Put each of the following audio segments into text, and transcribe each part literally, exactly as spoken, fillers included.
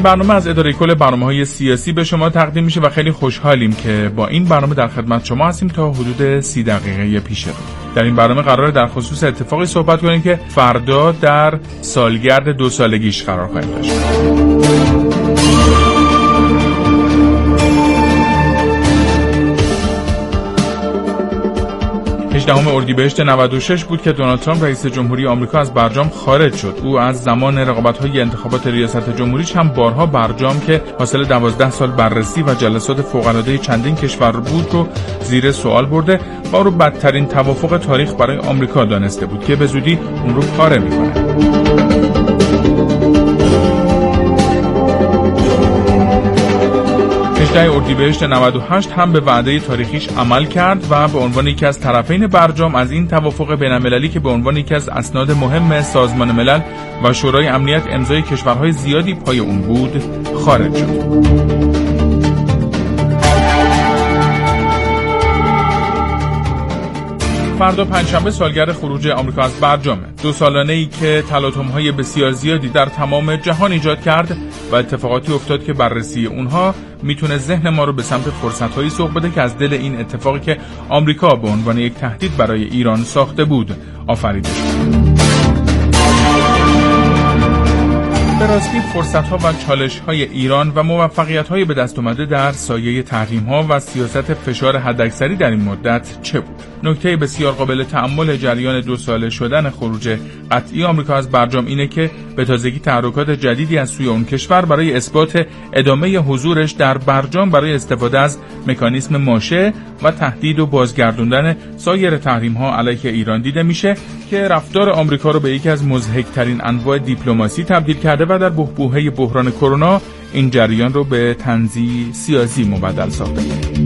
این برنامه از اداره کل برنامه‌های سیاسی به شما تقدیم میشه و خیلی خوشحالیم که با این برنامه در خدمت شما هستیم تا حدود سی دقیقه پیش رو. در این برنامه قراره در خصوص اتفاقی صحبت کنیم که فردا در سالگرد دو سالگیش قرار خواهیم داشت. هجدهم اردیبهشت نود و شش بود که دونالد ترامپ رئیس جمهوری آمریکا از برجام خارج شد. او از زمان رقابت‌های انتخابات ریاست جمهوریش هم بارها برجام که حاصل دوازده سال بررسی و جلسات فوق‌العاده چندین کشور بود رو زیر سوال برده و او رو بدترین توافق تاریخ برای آمریکا دانسته بود که به زودی اون رو پاره می‌کنه. هجدهم اردیبهشت نود و هشت هم به وعده تاریخیش عمل کرد و به عنوان یکی از طرفین برجام از این توافق بین‌المللی که به عنوان یکی از اسناد مهم سازمان ملل و شورای امنیت امضای کشورهای زیادی پای اون بود خارج شد. فردا پنجشنبه سالگرد خروج آمریکا از برجامه. دو سالانه‌ای که تلاطم‌های بسیار زیادی در تمام جهان ایجاد کرد و اتفاقاتی افتاد که بررسی اونها میتونه ذهن ما رو به سمت فرصت‌هایی سوق بده که از دل این اتفاقی که آمریکا به عنوان یک تهدید برای ایران ساخته بود آفریده شد. به راستی فرصت‌ها و چالش‌های ایران و موفقیت‌های به دست اومده در سایه تحریم‌ها و سیاست فشار حداکثری در این مدت چه بود؟ نکته بسیار قابل تأمل جریان دو ساله شدن خروج قطعی آمریکا از برجام اینه که به تازگی تحرکات جدیدی از سوی اون کشور برای اثبات ادامه حضورش در برجام برای استفاده از مکانیزم ماشه و تهدید و بازگردوندن سایر تحریم‌ها علیه ایران دیده میشه که رفتار آمریکا رو به یکی از مضحک‌ترین انواع دیپلماسی تبدیل کرده و در بحبوحه بحران کرونا این جریان رو به طنزی سیاسی مبدل ساخته.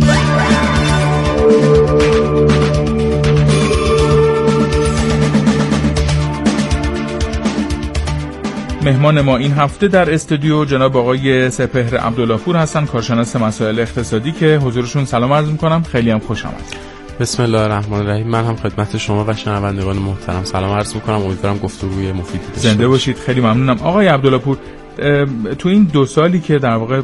مهمان ما این هفته در استودیو جناب آقای سپهر عبدالله‌پور هستن، کارشناس مسائل اقتصادی که حضورشون سلام عرض می‌کنم. خیلی هم خوشم اومد. بسم الله الرحمن الرحیم. من هم خدمت شما و شنوندگان محترم سلام عرض می‌کنم. امیدوارم گفتگوی مفیدی داشته باشید. زنده باشید. خیلی ممنونم. آقای عبدالله‌پور، تو این دو سالی که در واقع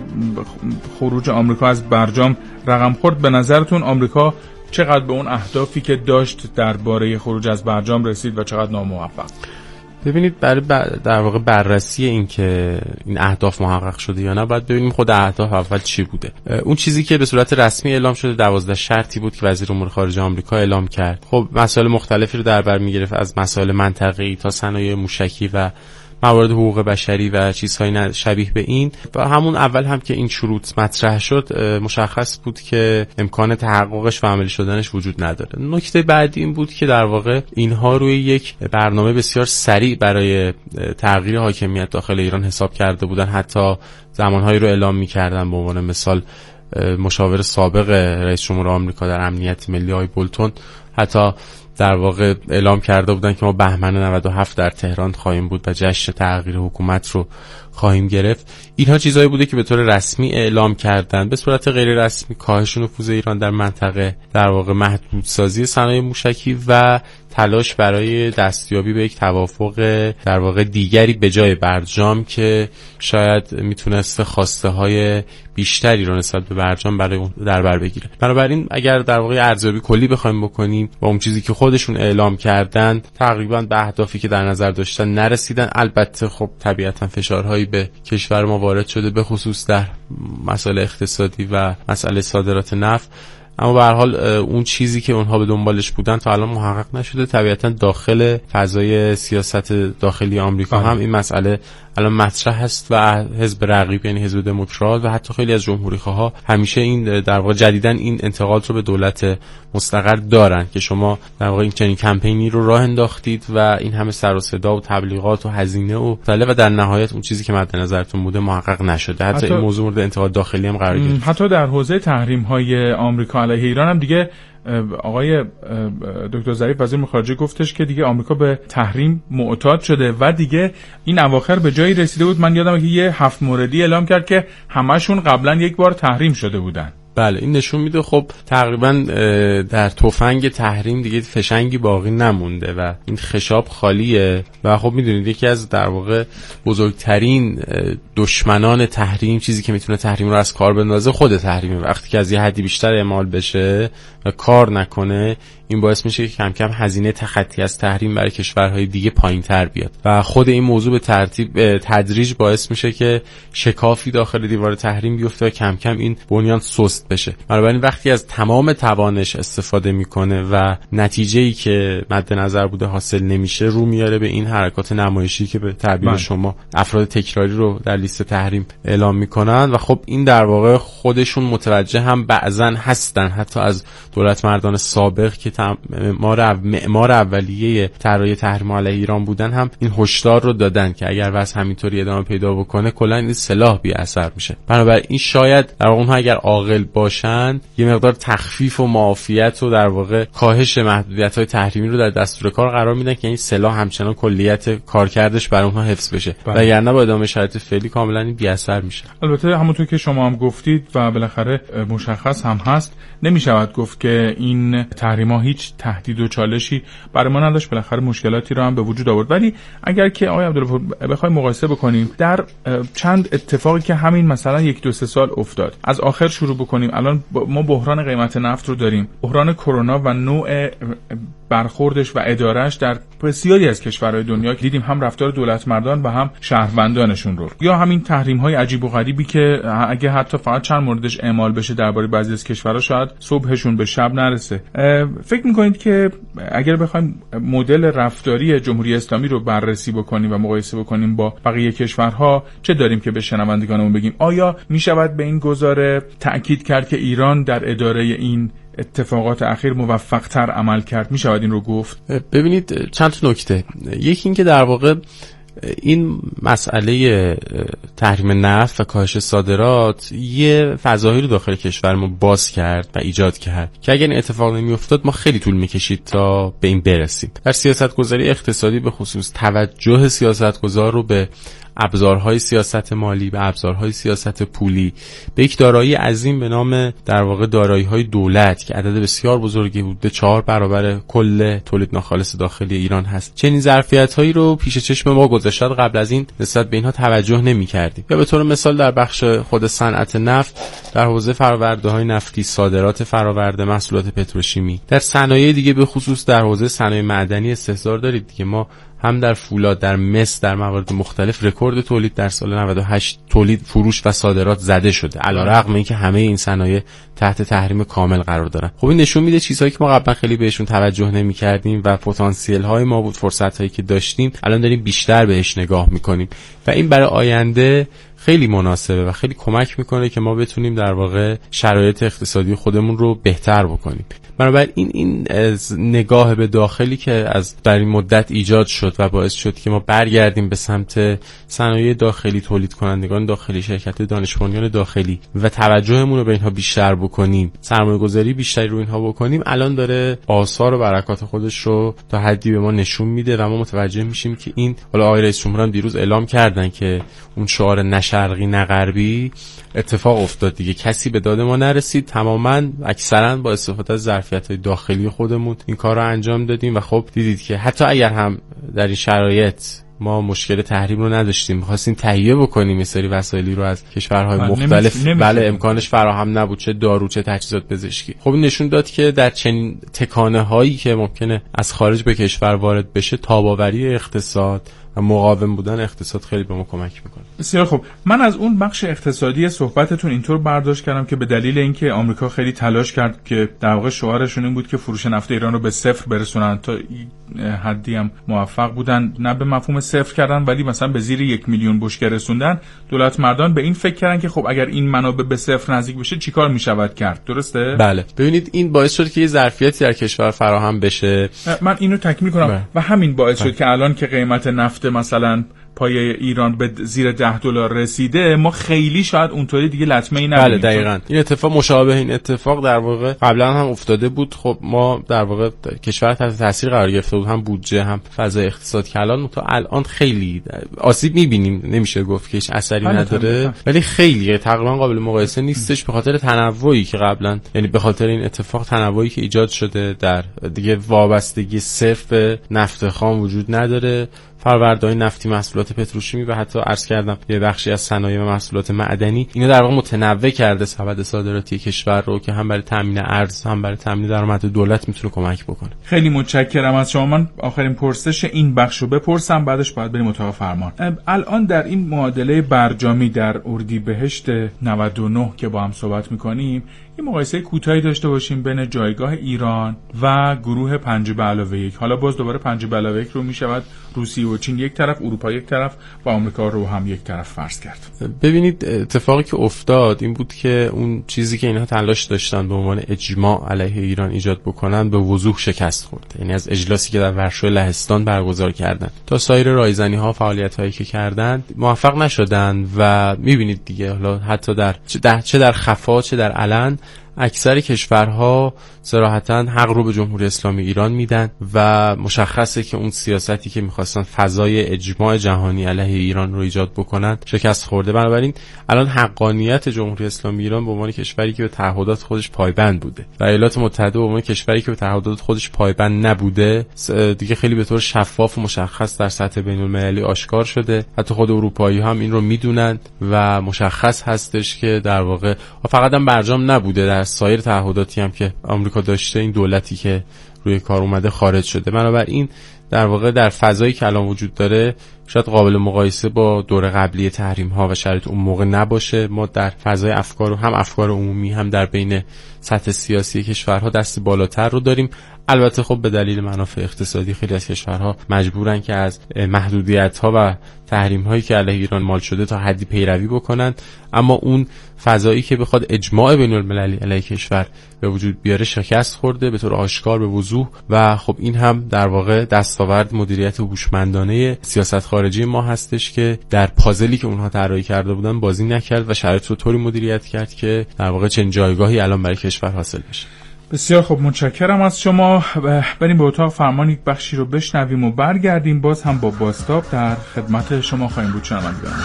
خروج آمریکا از برجام رقم خورد، به نظرتون آمریکا چقدر به اون اهدافی که داشت درباره خروج از برجام رسید و چقدر ناموفق؟ ببینید، برای در واقع بررسی این که این اهداف محقق شده یا نه باید ببینیم خود اهداف اول چی بوده. اون چیزی که به صورت رسمی اعلام شده دوازده شرطی بود که وزیر امور خارجه آمریکا اعلام کرد. خب مسائل مختلفی رو در بر می‌گرفت، از مسائل منطقه‌ای تا صنایع موشکی و موارد حقوق بشری و چیزهای شبیه به این. و همون اول هم که این شروط مطرح شد مشخص بود که امکان تحققش و عملی شدنش وجود نداره. نکته بعدی این بود که در واقع اینها روی یک برنامه بسیار سریع برای تغییر حاکمیت داخل ایران حساب کرده بودن. حتی زمانهایی رو اعلام می‌کردن، به عنوان مثال مشاور سابق رئیس جمهور آمریکا در امنیت ملی آقای بولتون حتی در واقع اعلام کرده بودن که ما بهمن نود و هفت در تهران خواهیم بود و جشن تغییر حکومت رو خواهیم گرفت. اینها چیزایی بوده که به طور رسمی اعلام کردن. به صورت غیر رسمی کاهش نفوذ ایران در منطقه، در واقع محدودسازی صنایع موشکی و تلاش برای دستیابی به یک توافق در واقع دیگری به جای برجام که شاید میتونسته خواسته های بیشتری رو نسبت به برجام برای اون در بر بگیره. بنابراین اگر در واقع ارزیابی کلی بخوایم بکنیم با اون چیزی که خودشون اعلام کردن، تقریبا به اهدافی که در نظر داشتن نرسیدن. البته خب طبیعتا فشارهایی به کشور ما وارد شده، به خصوص در مسائل اقتصادی و مسئله صادرات نفت، اما به هر حال اون چیزی که اونها به دنبالش بودن تا الان محقق نشده. طبیعتا داخل فضای سیاست داخلی آمریکا هم این مسئله الان مطرح هست و حزب رقیب یعنی حزب دموکرات و حتی خیلی از جمهوری‌خواها همیشه این در واقع جدیداً این انتقاد رو به دولت مستقر دارن که شما در واقع این چنین کمپینی رو راه انداختید و این همه سر و صدا و تبلیغات و هزینه و طلب و در نهایت اون چیزی که مد نظرتون بوده محقق نشده. حتی, حتی این موضوع مورد انتقاد داخلی هم قرار گرفت. حتی در حوزه تحریم‌های آمریکا علیه ایران هم دیگه آقای دکتر ظریف وزیر امور خارجه گفتش که دیگه آمریکا به تحریم معتاد شده و دیگه این اواخر به جایی رسیده بود، من یادمه که یه هفت موردی اعلام کرد که همشون قبلا یک بار تحریم شده بودن. بله این نشون میده خب تقریبا در تفنگ تحریم دیگه فشنگی باقی نمونده و این خشاب خالیه و خب میدونید یکی از در واقع بزرگترین دشمنان تحریم، چیزی که میتونه تحریم رو از کار بندازه، خود تحریمه. وقتی که از یه حدی بیشتر اعمال بشه و کار نکنه، این باعث میشه که کم کم هزینه تخطی از تحریم برای کشورهای دیگه پایین‌تر بیاد و خود این موضوع به ترتیب تدریج باعث میشه که شکافی داخل دیوار تحریم بیفته و کم کم این بنیان سست بشه. بنابراین وقتی از تمام توانش استفاده میکنه و نتیجه‌ای که مد نظر بوده حاصل نمیشه، رو میاره به این حرکات نمایشی که به تعبیر من. شما افراد تکراری رو در لیست تحریم اعلام میکنن و خب این در واقع خودشون متوجه هم بعضن هستن، حتی از دولت مردان سابق که معمار معمار اولیه طرحهای تحریم علیه ایران بودن هم این هشدار رو دادن که اگر وضع همینطوری ادامه پیدا بکنه کلا این سلاح بی اثر میشه. بنابراین این شاید در واقع اونها اگر عاقل باشن یه مقدار تخفیف و معافیت و در واقع کاهش محدودیت‌های تحریمی رو در دستور کار قرار میدن که این سلاح همچنان کلیت کارکردش برای اونها حفظ بشه، وگرنه با ادامه شرایط فعلی کاملا این بی اثر میشه. البته همونطور که شما هم گفتید و بالاخره مشخص هم هست، نمیشود گفت که این تحریم‌ها هیچ تهدید و چالشی برای ما نداشت، بالاخره مشکلاتی رو هم به وجود آورد. ولی اگر که آقای عبدالغفور بخوایم مقایسه بکنیم در چند اتفاقی که همین مثلا یک دو سه سال افتاد، از آخر شروع بکنیم، الان ما بحران قیمت نفت رو داریم، بحران کرونا و نوع برخوردش و ادارهش در بسیاری از کشورهای دنیا دیدیم، هم رفتار دولت مردان و هم شهروندانشون رو، یا همین تحریم‌های عجیب و غریبی که اگه حتی فقط چند موردش اعمال بشه درباره بعضی از کشورها شاید صبحشون به شب نرسه. فکر می‌کنید که اگر بخوایم مدل رفتاری جمهوری اسلامی رو بررسی بکنیم و مقایسه بکنیم با بقیه کشورها، چه داریم که به شنوندگانمون بگیم؟ آیا میشود به این گزاره تأکید کرد که ایران در اداره این اتفاقات اخیر موفق‌تر عمل کرد؟ میشود این رو گفت؟ ببینید چند تا نکته. یکی این که در واقع این مسئله تحریم نفت و کاهش صادرات یه فضایی رو داخل کشور ما باز کرد و ایجاد کرد که اگر این اتفاق نمی افتاد ما خیلی طول میکشید تا به این برسیم. در سیاستگذاری اقتصادی به خصوص توجه سیاستگزار رو به ابزارهای سیاست مالی، به ابزارهای سیاست پولی، به یک دارایی عظیم به نام در واقع دارایی‌های دولت که عدد بسیار بزرگی حدود چهار برابر کل تولید ناخالص داخلی ایران هست، چنین ظرفیت‌هایی رو پیش چشم ما گذاشت. قبل از این نسبت به اینها توجه نمی‌کردیم. یا به طور مثال در بخش خود صنعت نفت، در حوزه فرآورده‌های نفتی، صادرات فرآورده، محصولات پتروشیمی، در صنایع دیگه به خصوص در حوزه صنایع معدنی استحضار دارید دیگه. ما هم در فولاد، در مس، در موارد مختلف رکورد تولید در سال نود و هشت تولید، فروش و صادرات زده شده، علیرغم اینکه همه این صنایع تحت تحریم کامل قرار دارن. خب این نشون میده چیزهایی که ما قبلا خیلی بهشون توجه نمی‌کردیم و پتانسیل های ما بود، فرصت هایی که داشتیم، الان داریم بیشتر بهش نگاه می‌کنیم و این برای آینده خیلی مناسبه و خیلی کمک میکنه که ما بتونیم در واقع شرایط اقتصادی خودمون رو بهتر بکنیم. بنابراین این این نگاه به داخلی که از در این مدت ایجاد شد و باعث شد که ما برگردیم به سمت صنایع داخلی، تولید کنندگان داخلی، شرکت دانش بنیان داخلی و توجهمون رو به اینها بیشتر بکنیم، سرمایه‌گذاری بیشتری رو اینها بکنیم، الان داره آثار و برکات خودش رو تا حدی به ما نشون میده و ما متوجه میشیم که این، حالا آقای رئیس جمهور هم دیروز اعلام کردن که اون شعار نه شرقی نه غربی اتفاق افتاد دیگه، کسی به داد ما نرسید، تماما اکثرا با استفاده از ظرفیت‌های داخلی خودمون این کار رو انجام دادیم و خب دیدید که حتی اگر هم در این شرایط ما مشکل تحریم رو نداشتیم، می‌خواستیم تهیه بکنیم یه سری وسایلی رو از کشورهای مختلف، بله امکانش فراهم نبود، چه دارو چه تجهیزات پزشکی. خب این نشون داد که در چنین تکانه‌هایی که ممکنه از خارج به کشور وارد بشه، تاب‌آوری اقتصاد و مقاوم بودن اقتصاد خیلی به ما کمک میکنه. بسیار خوب. من از اون بخش اقتصادی صحبتتون اینطور برداشت کردم که به دلیل اینکه آمریکا خیلی تلاش کرد که در واقع شعارشون این بود که فروش نفت ایران رو به صفر برسونن، تا حدی هم موفق بودن، نه به مفهوم صفر کردن ولی مثلا به زیر یک میلیون بشکه رسوندن. دولت مردان به این فکر کردن که خب اگر این منابع به صفر نزدیک بشه چیکار میشود کرد، درسته؟ بله. ببینید این باعث شد که یه ظرفیتی در کشور فراهم بشه. من اینو تکمیل کنم. بله. و همین باعث بله. شد که الان که قیمت نفت هفته مثلا پایه ایران به زیر ده دلار رسیده، ما خیلی شاید اونطوری دیگه لطمه ای نبینیم. بله دقیقاً این اتفاق مشابه این اتفاق در واقع قبلا هم افتاده بود. خب ما در واقع کشور تحت تاثیر قرار گرفته بود، هم بودجه هم فضای اقتصاد کلان. تا الان خیلی آسیب می‌بینیم، نمیشه گفت که هیچ اثری نداره، ولی خیلی تقریبا قابل مقایسه نیستش به خاطر تنوعی که قبلا، یعنی به خاطر این اتفاق تنوعی که ایجاد شده در دیگه وابستگی صرف به نفت خام وجود نداره. فروردهای نفتی، محصولات پتروشیمی و حتی عرض کردم یه بخشی از صنایع و محصولات معدنی، اینا در واقع متنوع کرده سبد صادراتی کشور رو که هم برای تامین ارز هم برای تامین درآمد دولت میتونه کمک بکنه. خیلی متشکرم از شما. من آخرین پرسش این بخش رو بپرسم، بعدش باید بریم اتاق فرمان. الان در این معادله برجامی در اردیبهشت نود و نه که با هم صحبت میکنیم، یه مقایسه کوتاهی داشته باشیم بین جایگاه ایران و گروه پنج به علاوه یک. حالا باز دوباره پنج به علاوه یک رو میشود روسیه و چین یک طرف، اروپا یک طرف و آمریکا رو هم یک طرف فرض کرد. ببینید اتفاقی که افتاد این بود که اون چیزی که اینها تلاش داشتن به عنوان اجماع علیه ایران ایجاد بکنن به وضوح شکست خورد. یعنی از اجلاسی که در ورشو لهستان برگزار کردن تا سایر رایزنی ها، فعالیت هایی که کردند موفق نشدن و میبینید دیگه حالا حتی در چه در خفا چه در علن اکثر کشورها صراحتاً حق رو به جمهوری اسلامی ایران میدن و مشخصه که اون سیاستی که میخواستن فضای اجماع جهانی علیه ایران رو ایجاد بکنن شکست خورده. بنابراین الان حقانیت جمهوری اسلامی ایران به عنوان کشوری که به تعهدات خودش پایبند بوده و ایالات متحده به عنوان کشوری که به تعهدات خودش پایبند نبوده دیگه خیلی به طور شفاف و مشخص در سطح بین‌المللی آشکار شده. حتی خود اروپایی هم این رو میدونن و مشخص هستش که در واقع فقط هم برجام نبوده، در سایر تعهداتی هم که آمریکا داشته این دولتی که روی کار اومده خارج شده. بنابراین در واقع در فضایی که الان وجود داره شاید قابل مقایسه با دور قبلی تحریم ها و شرایط اون موقع نباشه. ما در فضای افکار و هم افکار عمومی هم در بین سطح سیاسی کشورها دست بالاتر رو داریم. البته خب به دلیل منافع اقتصادی خیلی از کشورها مجبورن که از محدودیت ها و تحریم هایی که علیه ایران مال شده تا حدی پیروی بکنن، اما اون فضایی که بخواد اجماع بین المللی علیه کشور به وجود بیاره شکست خورده به طور آشکار به وضوح و خب این هم در واقع دستاورد مدیریت هوشمندانه سیاست خارجی ما هستش که در پازلی که اونها طراحی کرده بودن بازی نکرد و شرایط رو طوری مدیریت کرد که در واقع چنین جایگاهی الان برای کشور حاصل بشه. بسیار خوب، متشکرم از شما. بریم به اتاق فرمان یک بخشی رو بشنویم و برگردیم. باز هم با بازتاب در خدمت شما خواهیم بود شنوندگان.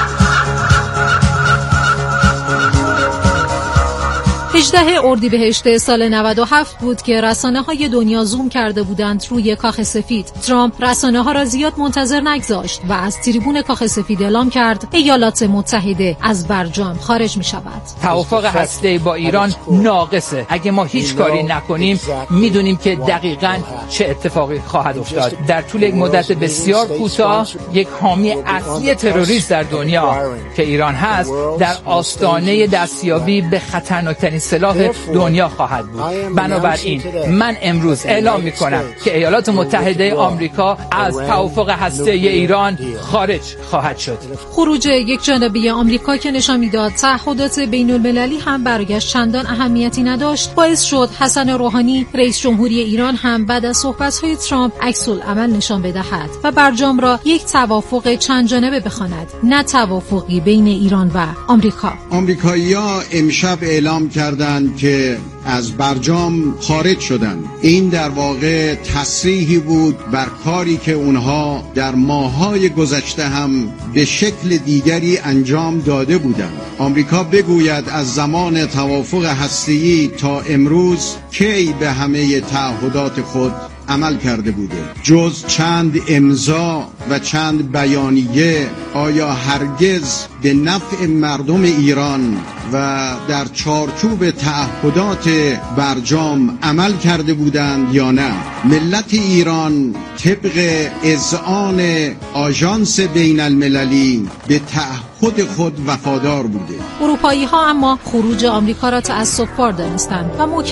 هجدهم اردیبهشت سال نود و هفت بود که رسانه‌های دنیا زوم کرده بودند روی کاخ سفید. ترامپ رسانه‌ها را زیاد منتظر نگذاشت و از تریبون کاخ سفید اعلام کرد ایالات متحده از برجام خارج می‌شود. توافق هسته‌ای با ایران ناقصه. اگه ما هیچ کاری نکنیم می‌دونیم که دقیقاً چه اتفاقی خواهد افتاد. در طول یک مدت بسیار کوتاه یک حامی اصلی تروریسم در دنیا که ایران هست در آستانه دستیابی به خطرناکترین سلاح دنیا خواهد بود. بنابراین من امروز اعلام میکنم که ایالات متحده آمریکا از توافق هسته‌ای ایران خارج خواهد شد. خروج یک جانبه آمریکا که نشان میداد تعهدات بین المللی هم برایش چندان اهمیتی نداشت باعث شد حسن روحانی رئیس جمهوری ایران هم بعد از صحبت‌های ترامپ عکس العمل نشان بدهد و برجام را یک توافق چند جانبه بخواند، نه توافقی بین ایران و آمریکا. آمریکایی‌ها امشب اعلام کردند که از برجام خارج شدند. این در واقع تصریحی بود بر کاری که اونها در ماه‌های گذشته هم به شکل دیگری انجام داده بودند. آمریکا بگوید از زمان توافق هسته‌ای تا امروز کی به همه تعهدات خود عمل کرده بوده؟ جز چند امضا و چند بیانیه آیا هرگز به نفع مردم ایران و در چارچوب تعهدات برجام عمل کرده بودند یا نه؟ ملت ایران طبق اذعان آژانس بین المللی به تعهد خود وفادار بوده. اروپایی ها اما خروج آمریکا را تأسف‌بار دانستند و مکرر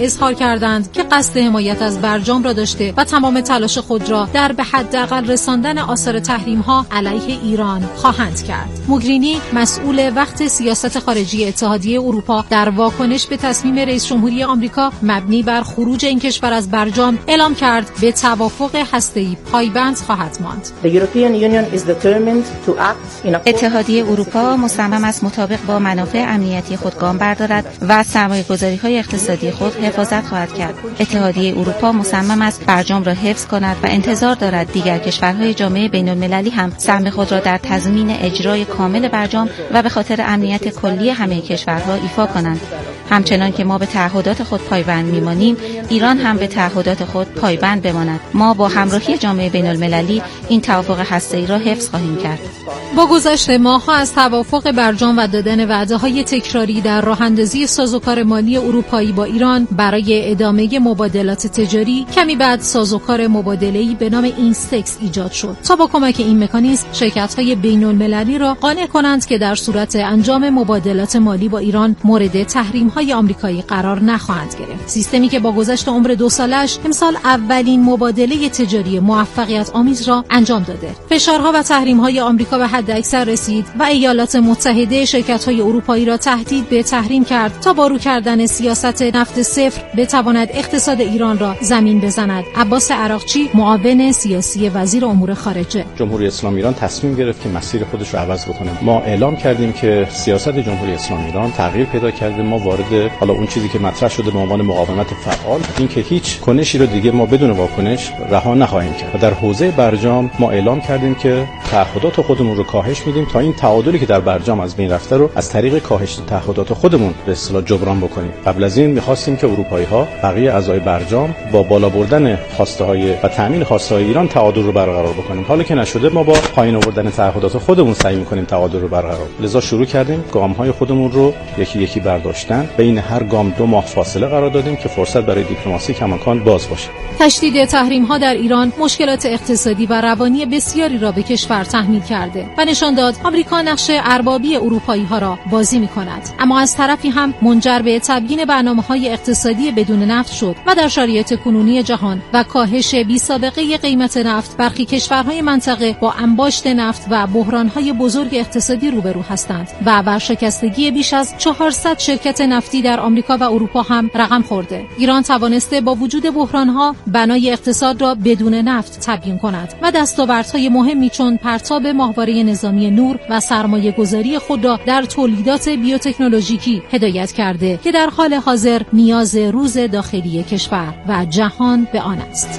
اظهار کردند که قصد حمایت از برجام را داشته و تمام تلاش خود را در به حداقل رساندن آثار تحریم‌ها علیه ایران خواهند کرد. موگرینی مسئول وقت سیاست خارجی اتحادیه اروپا در واکنش به تصمیم رئیس جمهوری آمریکا مبنی بر خروج این کشور از برجام اعلام کرد به توافق هسته‌ای پایبند خواهد ماند. اتحادیه اروپا مصمم است مطابق با منافع امنیتی خود گام بردارد و از سرمایه‌گذاری‌های اقتصادی خود حفاظت خواهد کرد. اتحادیه اروپا مصمم است برجام را حفظ کند و انتظار دارد دیگر کشورهای جامعه بین‌المللی هم سهم خود را در تضمین اجرای کامل برجام و به خاطر امنیت کلی همه کشورها ایفا کنند. همچنان که ما به تعهدات خود پایبند میمانیم، ایران هم به تعهدات خود پایبند بماند. ما با همراهی جامعه بین‌المللی این توافق هسته‌ای را حفظ خواهیم کرد. با گذشت ماه‌ها از توافق برجام و دادن وعده‌های تکراری در راه‌اندازی سازوکار مالی اروپایی با ایران برای ادامه مبادلات تجاری، کمی بعد سازوکار مبادله‌ای به نام اینستکس ایجاد شد تا با کمک این مکانیزم شرکت‌های بین‌المللی را قانع کنند که در صورت انجام مبادلات مالی با ایران مورد تحریم‌های آمریکایی قرار نخواهند گرفت. سیستمی که با گذشت عمر دو سالش امسال اولین مبادله تجاری موفقیت آمیز را انجام داده. فشارها و تحریم‌های آمریکا به حد اکثر رسید و ایالات متحده شرکت‌های اروپایی را تهدید به تحریم کرد تا با رو کردن سیاست نفت صفر بتواند اقتصاد ایران را زمین بزند. عباس عراقچی، معاون سیاسی وزیر امور خارجه: جمهوری اسلامی ایران تصمیم گرفت که مسیر خودش رو عوض بکنه. ما اعلام کردیم که سیاست جمهوری اسلامی ایران تغییر پیدا کرده. ما وارد حالا اون چیزی که مطرح شده به عنوان مقاومت فعال، این که هیچ کنشی رو دیگه ما بدون واکنش رها نخواهیم کرد. و در حوزه برجام ما اعلام کردیم که تعهدات خودمون رو کاهش میدیم تا این تعادلی که در برجام از بین رفته رو از طریق کاهش تعهدات خودمون به اصطلاح جبران بکنیم. قبل از این می‌خواستیم که اروپایی‌ها بقیه اعضای برجام با بالا بردن خواسته‌های و تامین خواسته‌های ایران تعادل رو برقرار بکنیم. حالا که نشده، ما با پایین آوردن تعهدات خودمون سعی می‌کنیم تعادل رو برقرار. لذا شروع کردیم گام‌های خودمون رو یکی یکی برداشتن. بین هر گام دو ماه فاصله قرار دادیم که فرصت برای دیپلماسی کماکان باز باشه. تشدید تحریم‌ها در ایران مشکلات اقتصادی و روانی بسیاری را به کشور تحمیل کرده و نشان داد آمریکا نقش اربابی اروپایی‌ها را بازی می‌کند. اما از طرفی هم منجر به تبیین برنامه‌های اقتصادی بدون نفت شد و در شرایط کنونی جهان و کاهش بی‌سابقه قیمت نفت، برخی کشورهای منطقه با انباشت نفت و بحران‌های بزرگ اقتصادی روبرو هستند و ورشکستگی بیش از چهارصد شرکت نفتی در آمریکا و اروپا هم رقم خورده. ایران توانسته با وجود بحران‌ها بنای اقتصاد را بدون نفت تبیین کند و دستاوردهای مهمی چون پرتاب ماهواره نظامی نور و سرمایه‌گذاری خود را در تولیدات بیوتکنولوژیکی هدایت کرده که در حال حاضر نیاز روز داخلی کشور و جهان به آن است.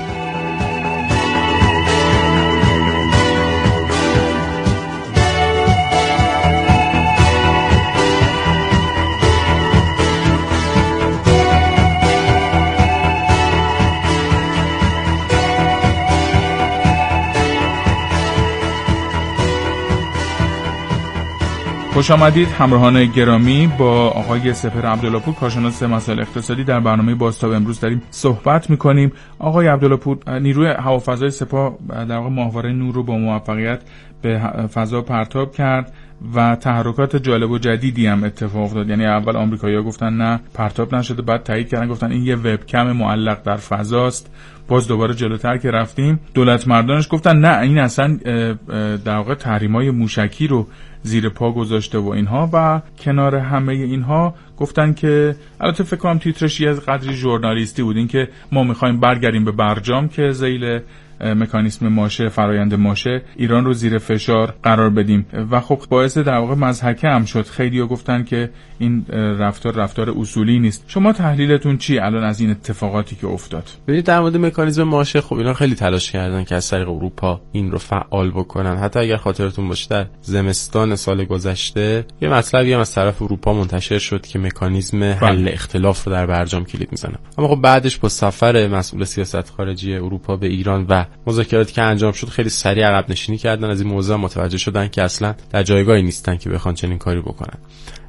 خوش آمدید همراهان گرامی. با آقای سپهر عبدالله‌پور، کارشناس مسائل اقتصادی، در برنامه بازتاب امروز داریم صحبت می‌کنیم. آقای عبدالله‌پور، نیروی هوافضای سپاه در واقع ماهواره نور رو با موفقیت به فضا پرتاب کرد و تحرکات جالب و جدیدی هم اتفاق افتاد. یعنی اول آمریکایی‌ها گفتن نه پرتاب نشده، بعد تایید کردن گفتن این یه وبکم معلق در فضاست. باز دوباره جلوتر که رفتیم دولت مردانش گفتن نه این اصلا در واقع تحریم‌های موشکی رو زیر پا گذاشته و اینها. و کنار همه اینها گفتن که البته فکر کنم تیترش یه قدری ژورنالیستی بود، این که ما می‌خوایم برگردیم به برجام که ذیل مکانیسم ماشه، فرایند ماشه، ایران رو زیر فشار قرار بدیم و خب باعث در واقع مضحکه هم شد. خیلی‌ها گفتن که این رفتار رفتار اصولی نیست. شما تحلیلتون چی الان از این اتفاقاتی که افتاد؟ ببینید در مورد مکانیزم ماشه، خب اینا خیلی تلاش کردن که از طریق اروپا این رو فعال بکنن. حتی اگر خاطرتون باشه در زمستان سال گذشته یه مطلبی هم از طرف اروپا منتشر شد که مکانیزم حل اختلاف رو در برجام کلید میزنه. اما خب بعدش با سفر مسئول سیاست خارجی اروپا به ایران و مذاکراتی که انجام شد خیلی سریع عقب نشینی کردن از این موضوع، متوجه شدن که اصلا در جایگاهی نیستن که بخوان چنین کاری بکنن.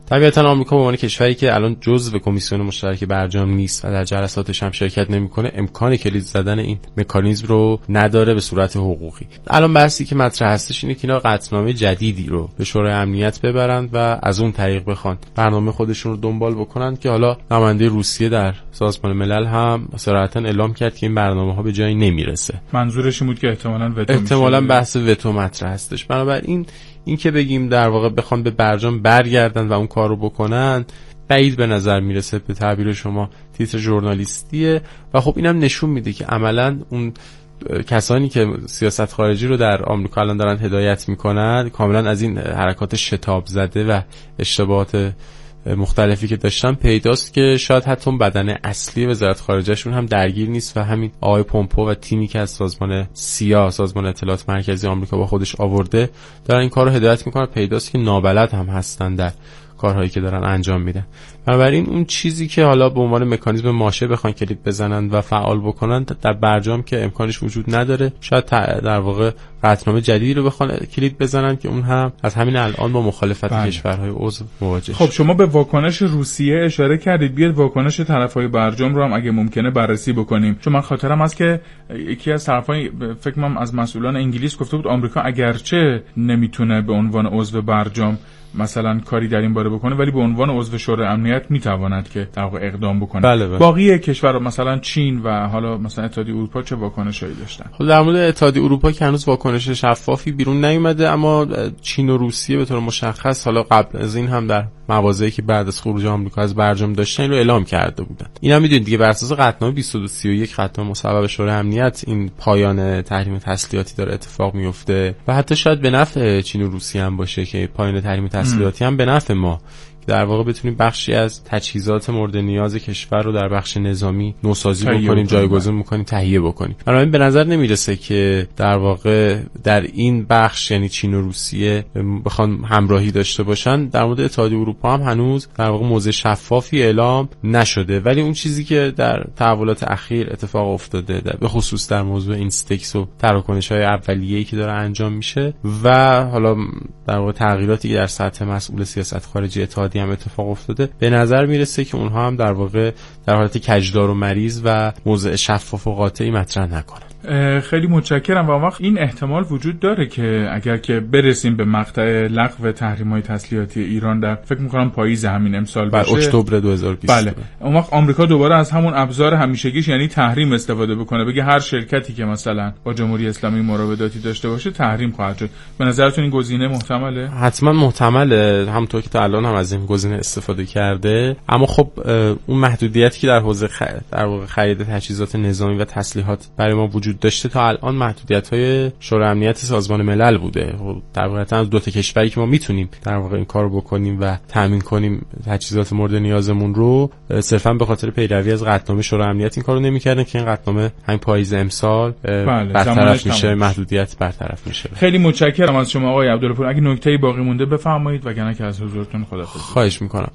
طبیعتا آمریکا به عنوان کشوری که الان جزو کمیسیون مشترک برجام نیست و در جلساتش هم شرکت نمیکنه، امکان کلید زدن این مکانیزم رو نداره به صورت حقوقی. الان بحثی که مطرح هستش اینه که اینا قطعنامه جدیدی رو به شورای امنیت ببرند و از اون طریق بخوان برنامه خودشون رو دنبال بکنن که حالا نماینده روسیه در سازمان ملل هم صراحتا اعلام کرد که این برنامه‌ها به جایی نمیرسه. منظورش این بود که احتمالاً وتو احتمالاً بحث وتو مطرح هستش. بنابراین این که بگیم در واقع بخوان به برجام برگردن و اون کار رو بکنن بعید به نظر میرسه، به تعبیر شما تیتر ژورنالیستیه و خب اینم نشون میده که عملاً اون کسانی که سیاست خارجی رو در آمریکا الان دارن هدایت میکنن کاملا از این حرکات شتاب زده و اشتباهات مختلفی که داشتن پیداست که شاید حتی اون بدن اصلی وزارت خارجهشون هم درگیر نیست و همین آقای پومپو و تیمی که از سازمان سیا، سازمان اطلاعات مرکزی آمریکا با خودش آورده دارن این کار رو هدایت میکنن. پیداست که نابلد هم هستن در کارهایی که دارن انجام میدن. بنابراین اون چیزی که حالا به عنوان مکانیزم ماشه بخوان کلید بزنن و فعال بکنن در برجام که امکانش وجود نداره. شاید در واقع قطعنامه جدیدی رو بخوان کلید بزنن که اون هم از همین الان با مخالفت بله. کشورهای عضو مواجه. خب شما به واکنش روسیه اشاره کردید، بیاد واکنش طرفهای برجام رو هم اگه ممکنه بررسی بکنیم. چون من خاطرم هست که یکی از طرفای فکر کنم از مسئولان انگلیس گفته بود آمریکا اگرچه نمیتونه به عنوان عضو برجام مثلا کاری در این باره بکنه ولی به عنوان عضو شورای امنیت میتواند که در واقع اقدام بکنه. بله بله. باقی کشورها مثلا چین و حالا مثلا اتحادیه اروپا چه واکنشایی داشتن؟ خب در مورد اتحادیه اروپا که هنوز واکنش شفافی بیرون نیومده، اما چین و روسیه به طور مشخص حالا قبل از این هم در مواضعی که بعد از خروج آمریکا از برجام داشتن این رو اعلام کرده بودن. اینا میدونید دیگه بر اساس قطعنامه بیست و دو سی و یک قطعنامه مصوب شورای امنیت این پایان تحریم تسلیحاتی داره اتفاق میفته و حتی شاید به نفع چین و روسیه هم باشه که پایان تحریم تسلیحاتی هم به نفع ما در واقع بتونیم بخشی از تجهیزات مورد نیاز کشور رو در بخش نظامی نوسازی بکنیم، جایگزین بکنیم، تهیه بکنیم. بنابراین به نظر نمیرسه که در واقع در این بخش یعنی چین و روسیه بخوان همراهی داشته باشن. در مورد اتحادیه اروپا هم هنوز در واقع موضع شفافی اعلام نشده، ولی اون چیزی که در تحولات اخیر اتفاق افتاده به خصوص در موضوع اینستکس و تراکنش‌های اولیه‌ای که داره انجام میشه و حالا در واقع تغییراتی که در سطح مسئول سیاست خارجی اتحادیه هم اتفاق افتاده، به نظر میرسه که اونها هم در واقع در حالت کجدار و مریض و موضع شفاف و قاطعی مطرح نکنن. خیلی متشکرم. و اون وقت این احتمال وجود داره که اگر که برسیم به مقطع لغو تحریم‌های تسلیحاتی ایران در فکر می‌کنم پاییز همین امسال باشه، اکتبر دو هزار و بیست. بله، اون وقت آمریکا دوباره از همون ابزار همیشگیش یعنی تحریم استفاده بکنه، بگه هر شرکتی که مثلا با جمهوری اسلامی مراوداتی داشته باشه تحریم خواهد شد. به نظرتون این گزینه محتمله؟ حتما محتمله، همونطور که تا الان هم از این گزینه استفاده کرده. اما خب اون محدودیتی که در حوزه خ... در واقع خرید تجهیزات نظامی و تسلیحات برای ما وجود داشته تا الان محدودیت‌های شورای امنیت سازمان ملل بوده. در واقع از دو تا کشوری که ما میتونیم در واقع این کارو بکنیم و تامین کنیم تجهیزات مورد نیازمون رو، صرفا به خاطر پیروی از قطعنامه شورای امنیت این کارو نمی‌کردن که این قطعنامه همین پاییز امسال بله، برطرف میشه، محدودیت برطرف میشه. خیلی متشکرم از شما آقای عبدالپور. اگه نکته‌ای باقی مونده بفرمایید وگرنه که از حضورتون خداحافظی. خواهش می‌کنم.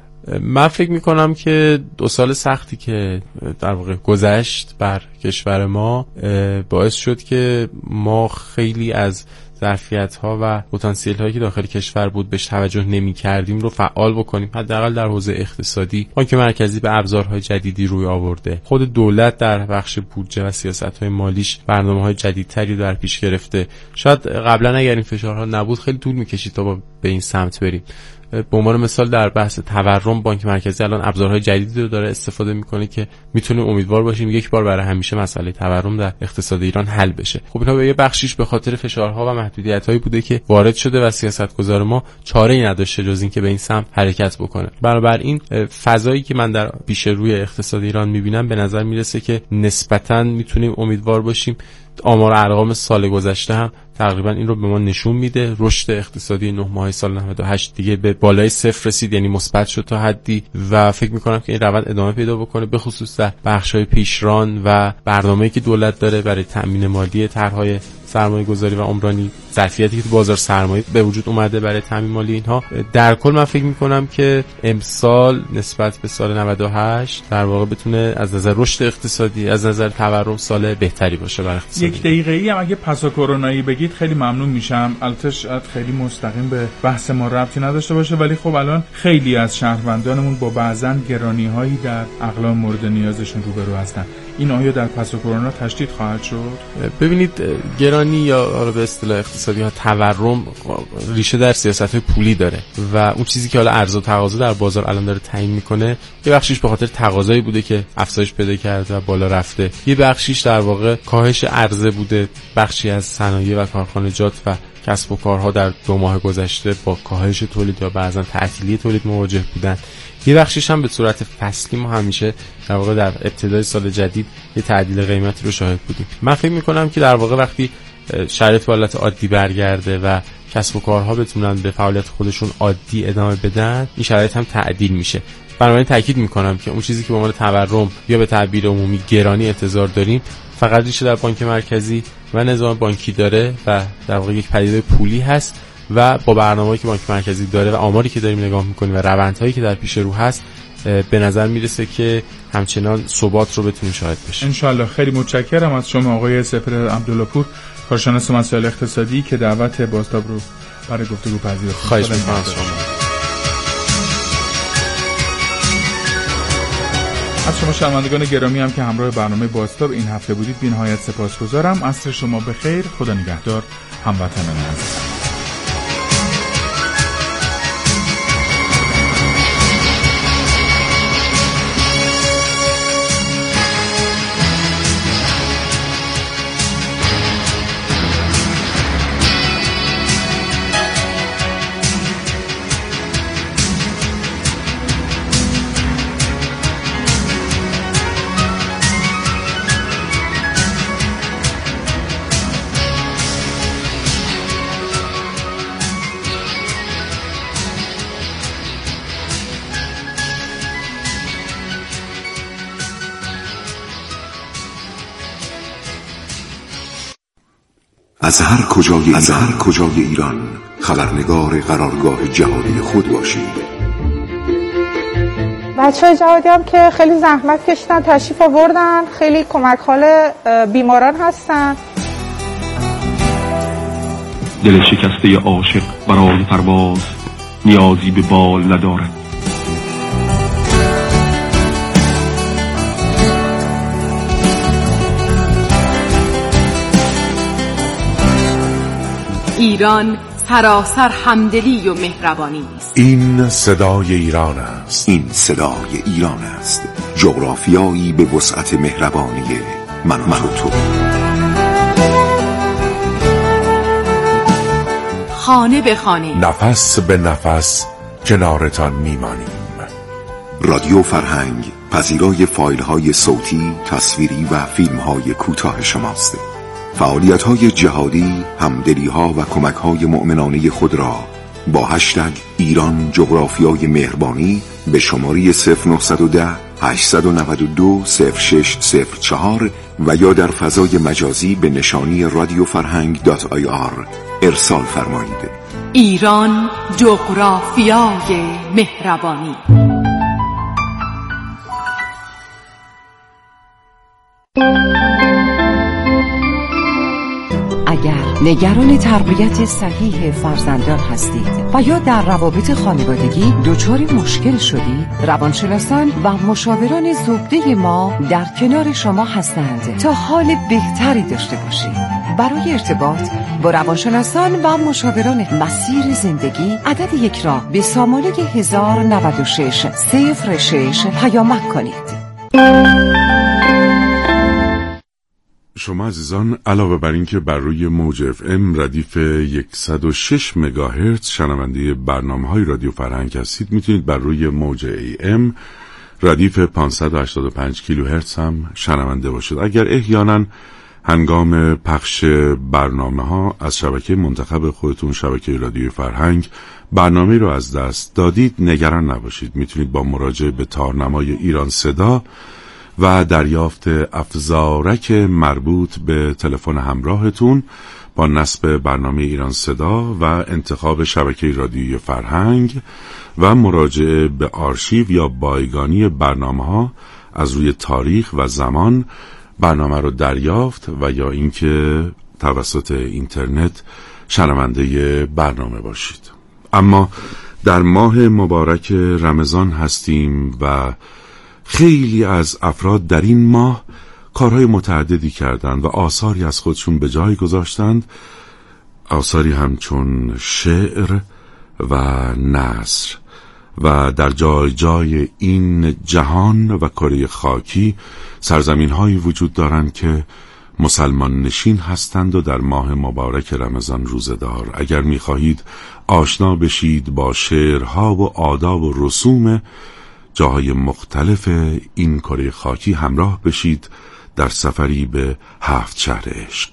من فکر میکنم که دو سال سختی که در واقع گذشت بر کشور ما باعث شد که ما خیلی از ظرفیت‌ها و پتانسیل‌هایی که داخل کشور بود بهش توجه نمی‌کردیم رو فعال بکنیم. حداقل در حوزه اقتصادی بانک مرکزی به ابزارهای جدیدی روی آورده، خود دولت در بخش بودجه و سیاست‌های مالیش برنامه‌های جدیدتری در پیش گرفته. شاید قبلا اگر این فشارها نبود خیلی طول می‌کشید تا به این سمت بریم. به عنوان مثال در بحث تورم بانک مرکزی الان ابزارهای جدیدی رو داره استفاده میکنه که میتونه امیدوار باشیم یک بار برای همیشه مسئله تورم در اقتصاد ایران حل بشه. خب اینا به یه بخشیش به خاطر فشارها و محدودیت‌هایی بوده که وارد شده و سیاستگزار ما چاره‌ای نداشته جز اینکه به این سمت حرکت بکنه. بنابراین فضایی که من در پیش روی اقتصاد ایران میبینم به نظر میرسه که نسبتاً میتونیم امیدوار باشیم. آمار ارقام سال گذشته هم تقریبا این رو به ما نشون میده. رشد اقتصادی نه ماه سال نود و هشت دیگه به بالای صفر رسید، یعنی مثبت شد تا حدی و فکر میکنم که این روند ادامه پیدا بکنه، به خصوص در بخش‌های پیشران و برنامه‌ای که دولت داره برای تأمین مالی طرح‌های سرمایه گذاری و عمرانی، ظرفیتی که تو بازار سرمایه به وجود اومده برای تامین مالی اینها، در کل من فکر میکنم که امسال نسبت به سال نود و هشت در واقع بتونه از نظر رشد اقتصادی، از نظر تورم سال بهتری باشه برای اقتصاد. یک دقیقه‌ای هم اگه پسا کرونایی بگید خیلی ممنون میشم. البته شاید خیلی مستقیم به بحث ما ربطی نداشته باشه، ولی خب الان خیلی از شهروندانمون با بعضن گرانی‌هایی در اقلام مورد نیازشون روبرو هستن. این آیا در پس کرونا تشدید خواهد شد؟ ببینید گرانی یا حالا به اصطلاح اقتصادی ها تورم ریشه در سیاست‌های پولی داره و اون چیزی که حالا عرضه و تقاضا در بازار الان داره تعیین میکنه، یه بخشیش به خاطر تقاضایی بوده که افزایش پیدا کرده و بالا رفته، یه بخشیش در واقع کاهش عرضه بوده. بخشی از صنایع و کارخانجات و کسب و کارها در دو ماه گذشته با کاهش تولید یا بعضا تعطیلی تولید مواجه بودن. یه بخشیش هم به صورت فصلی ما همیشه در واقع در ابتدای سال جدید یه تعدیل قیمتی رو شاهد بودیم. من فکر می‌کنم که در واقع وقتی شرایط به حالت عادی برگرده و کسب و کارها بتونن به فعالیت خودشون عادی ادامه بدن، این شرایط هم تعدیل میشه. بنابراین تاکید می‌کنم که اون چیزی که به عنوان تورم یا به تعبیر عمومی گرانی انتظار داریم فقط ریشه در بانک مرکزی و نظام بانکی داره و در واقع یک پدیده پولی هست و با برنامه‌ای که بانک مرکزی داره و آماری که داریم نگاه می‌کنیم و روندهایی که در پیش رو هست، به نظر میرسه که همچنان ثبات رو بتونیم شاهد بشیم. ان شاءالله. خیلی متشکرم از شما آقای سپهر عبدالله پور، کارشناس مسائل اقتصادی که دعوت بازتاب رو برای گفتگو پذیرفتید. خواهش می‌کنم از شما. از شما شنوندگان گرامی هم که همراه برنامه بازتاب این هفته بودید بی نهایت سپاسگزارم. عصر شما بخیر. خدا نگهدار هموطنان عزیز. از هر کجای از هر کجای ایران خبرنگار قرارگاه جهانی خود باشید. بچه‌های جهادی هم که خیلی زحمت کشیدن، تشریف آوردن، خیلی کمک حال بیماران هستن. دل شکسته عاشق برای پرواز نیازی به بال ندارد. ایران سراسر همدلی و مهربانی است. این صدای ایران است. این صدای ایران است. جغرافیایی به وسعت مهربانی من و تو. خانه به خانه، نفس به نفس کنارتان میمانیم. رادیو فرهنگ پذیرای فایل های صوتی، تصویری و فیلم های کوتاه شماست. فعالیت های جهادی، همدلی ها و کمک های مؤمنانه خود را با هشتگ ایران جغرافیای مهربانی به شماره صفر نه یک صفر هشت نه دو صفر شش صفر چهار و یا در فضای مجازی به نشانی رادیو فرهنگ دات آی آر ارسال فرمایید. ایران جغرافیای مهربانی. اگر نگران تربیت صحیح فرزندان هستید و یا در روابط خانوادگی دچار مشکل شدید، روانشناسان و مشاوران زبده ما در کنار شما هستند تا حال بهتری داشته باشید. برای ارتباط با روانشناسان و مشاوران مسیر زندگی عدد یک را به سامانه هزار و نود و شش صفر شش پیامک کنید. شما عزیزان علاوه بر این که بر روی موج اف ام ردیف صد و شش مگاهرتز شنونده برنامه‌های رادیو فرهنگ هستید، میتونید بر روی موج ای ام ردیف پانصد و هشتاد و پنج کیلوهرتز هم شنونده باشید. اگر احیانا هنگام پخش برنامه‌ها از شبکه منتخب خودتون، شبکه رادیو فرهنگ، برنامه رو از دست دادید، نگران نباشید. میتونید با مراجعه به تارنمای ایران صدا و دریافت افزارک مربوط به تلفن همراهتون با نصب برنامه ایران صدا و انتخاب شبکه رادیویی فرهنگ و مراجعه به آرشیو یا بایگانی برنامه‌ها از روی تاریخ و زمان برنامه رو دریافت و یا اینکه توسط اینترنت شنونده برنامه باشید. اما در ماه مبارک رمضان هستیم و خیلی از افراد در این ماه کارهای متعددی کردند و آثاری از خودشون به جای گذاشتند، آثاری همچون شعر و نثر، و در جای جای این جهان و کره خاکی سرزمین هایی وجود دارند که مسلمان نشین هستند و در ماه مبارک رمضان روزه دار. اگر می‌خواهید آشنا بشید با شعرها و آداب و رسوم جاهای مختلف این کره خاکی، همراه بشید در سفری به هفت شهر عشق.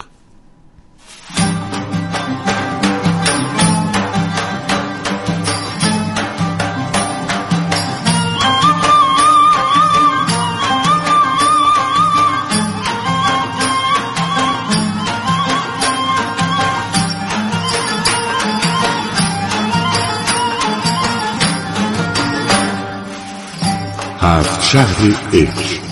هفت شهر عشق.